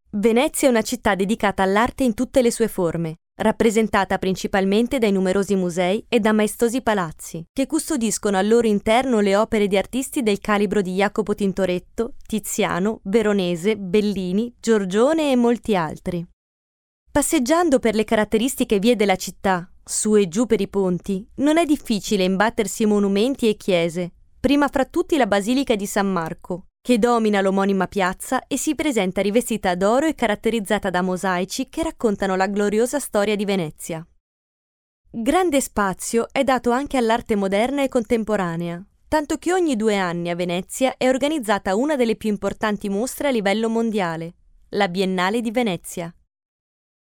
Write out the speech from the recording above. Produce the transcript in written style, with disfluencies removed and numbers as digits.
Venezia è una città dedicata all'arte in tutte le sue forme, rappresentata principalmente dai numerosi musei e da maestosi palazzi, che custodiscono al loro interno le opere di artisti del calibro di Jacopo Tintoretto, Tiziano, Veronese, Bellini, Giorgione e molti altri. Passeggiando per le caratteristiche vie della città, su e giù per i ponti, non è difficile imbattersi in monumenti e chiese, prima fra tutti la Basilica di San Marco, che domina l'omonima piazza e si presenta rivestita d'oro e caratterizzata da mosaici che raccontano la gloriosa storia di Venezia. Grande spazio è dato anche all'arte moderna e contemporanea, tanto che ogni 2 anni a Venezia è organizzata una delle più importanti mostre a livello mondiale, la Biennale di Venezia.